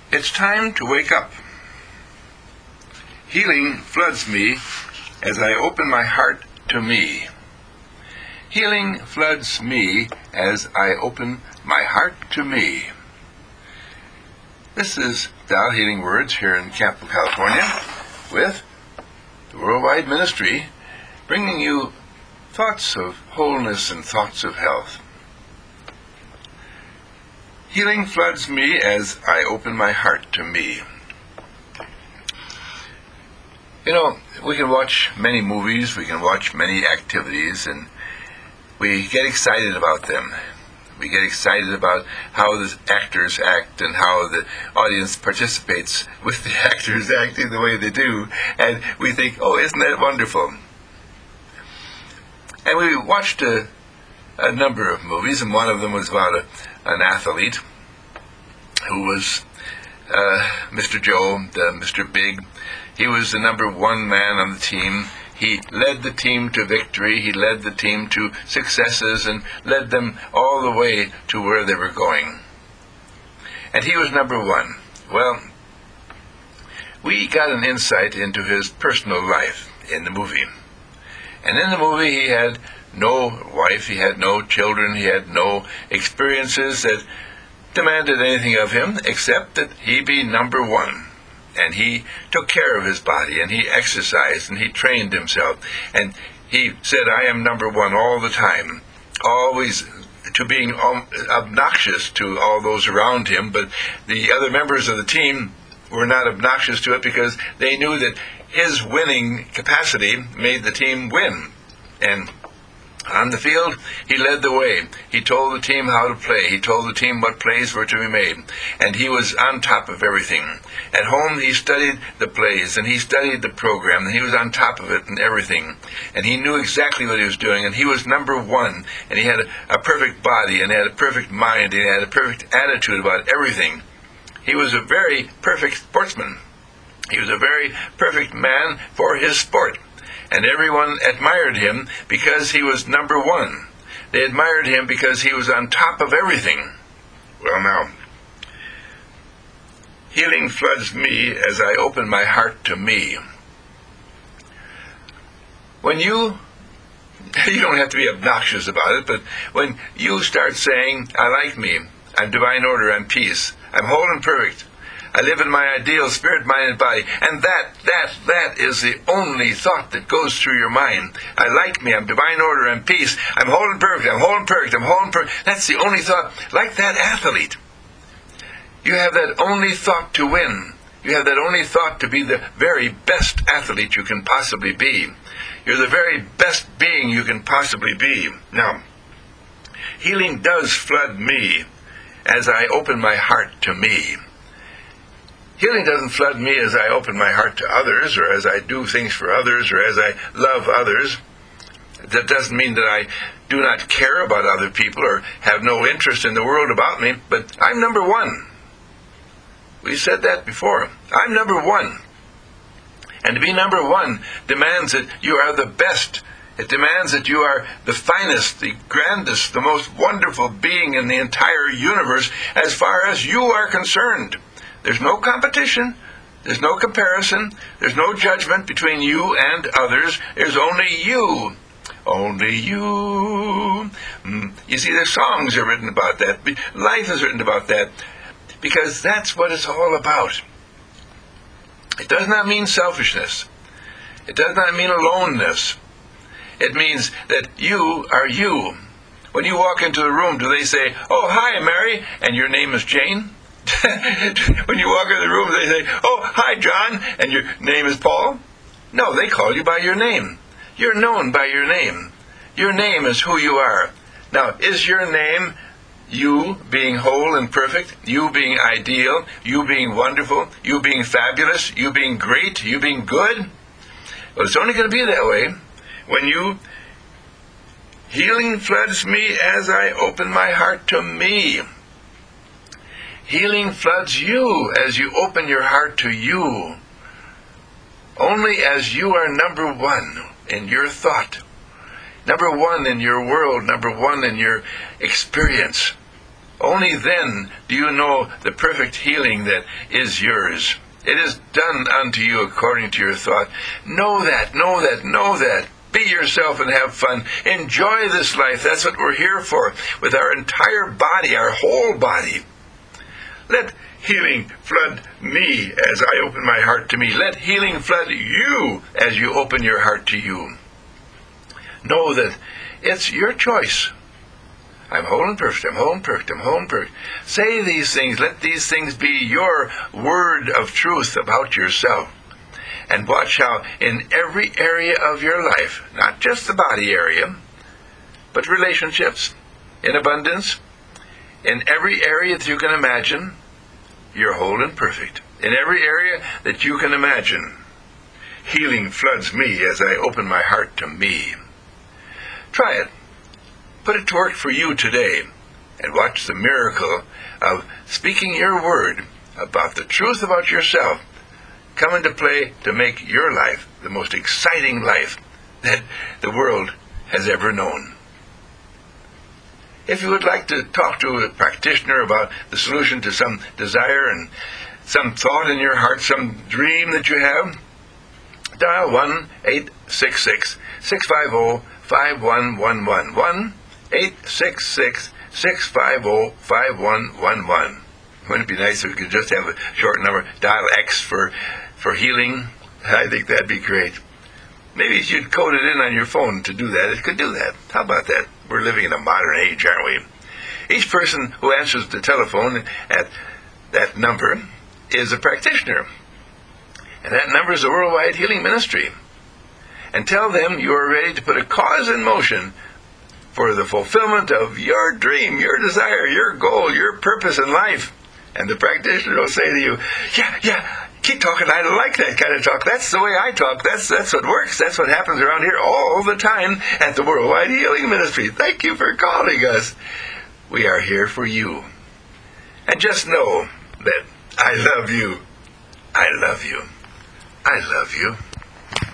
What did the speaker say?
It's time to wake up. Healing floods me as I open my heart to me. Healing floods me as I open my heart to me. This is Dial Healing Words here in Campo, California, with the Worldwide Ministry, bringing you thoughts of wholeness and thoughts of health. Healing floods me as I open my heart to me. You know, we can watch many movies, we can watch many activities, and we get excited about them. We get excited about how the actors act and how the audience participates with the actors acting the way they do. And we think, oh, isn't that wonderful? And we watched a number of movies, and one of them was about an athlete who was Mr. Joe, Mr. Big. He was the number one man on the team. He led the team to victory. He led the team to successes and led them all the way to where they were going. And he was number one. Well, we got an insight into his personal life in the movie. And in the movie, he had no wife, he had no children, he had no experiences that demanded anything of him except that he be number one. And he took care of his body, and he exercised, and he trained himself. And he said, I am number one all the time, always to being obnoxious to all those around him. But the other members of the team were not obnoxious to it because they knew that his winning capacity made the team win. And on the field, he led the way. He told the team how to play. He told the team what plays were to be made. And he was on top of everything. At home, he studied the plays, and he studied the program, and he was on top of it and everything. And he knew exactly what he was doing, and he was number one. And he had a perfect body, and he had a perfect mind, and he had a perfect attitude about everything. He was a very perfect sportsman. He was a very perfect man for his sport. And everyone admired him because he was number one. They admired him because he was on top of everything. Well, now, healing floods me as I open my heart to me. When you don't have to be obnoxious about it, but when you start saying, I like me, I'm divine order, I'm peace, I'm whole and perfect, I live in my ideal spirit, mind, and body. And that is the only thought that goes through your mind. I like me, I'm divine order, I'm peace, I'm whole and perfect, I'm whole and perfect, I'm whole and perfect. That's the only thought. Like that athlete. You have that only thought to win. You have that only thought to be the very best athlete you can possibly be. You're the very best being you can possibly be. Now, healing does flood me as I open my heart to me. Healing doesn't flood me as I open my heart to others, or as I do things for others, or as I love others. That doesn't mean that I do not care about other people or have no interest in the world about me, but I'm number one. We said that before. I'm number one. And to be number one demands that you are the best. It demands that you are the finest, the grandest, the most wonderful being in the entire universe as far as you are concerned. There's no competition, there's no comparison, there's no judgment between you and others. There's only you. Only you. You see, the songs are written about that. Life is written about that. Because that's what it's all about. It does not mean selfishness. It does not mean aloneness. It means that you are you. When you walk into a room, do they say, oh, hi, Mary, and your name is Jane? When you walk in the room, they say, oh, hi, John, and your name is Paul? No, they call you by your name. You're known by your name. Your name is who you are. Now, is your name you being whole and perfect, you being ideal, you being wonderful, you being fabulous, you being great, you being good? Well, it's only going to be that way when you, healing floods me as I open my heart to me. Healing floods you as you open your heart to you. Only as you are number one in your thought, number one in your world, number one in your experience. Only then do you know the perfect healing that is yours. It is done unto you according to your thought. Know that, know that, know that. Be yourself and have fun. Enjoy this life. That's what we're here for, with our entire body, our whole body. Let healing flood me as I open my heart to me. Let healing flood you as you open your heart to you. Know that it's your choice. I'm whole and perfect, I'm whole and perfect, I'm whole and perfect. Say these things. Let these things be your word of truth about yourself. And watch how in every area of your life, not just the body area, but relationships, in abundance, in every area that you can imagine, you're whole and perfect. In every area that you can imagine, healing floods me as I open my heart to me. Try it. Put it to work for you today, and watch the miracle of speaking your word about the truth about yourself come into play to make your life the most exciting life that the world has ever known. If you would like to talk to a practitioner about the solution to some desire and some thought in your heart, some dream that you have, dial 1-866-650-5111. 1-866-650-5111. Wouldn't it be nice if we could just have a short number, dial X for healing? I think that'd be great. Maybe you'd code it in on your phone to do that. It could do that. How about that? We're living in a modern age, aren't we? Each person who answers the telephone at that number is a practitioner. And that number is the Worldwide Healing Ministry. And tell them you are ready to put a cause in motion for the fulfillment of your dream, your desire, your goal, your purpose in life. And the practitioner will say to you, yeah, keep talking. I like that kind of talk. That's the way I talk. That's what works. That's what happens around here all the time at the Worldwide Healing Ministry. Thank you for calling us. We are here for you. And just know that I love you. I love you. I love you.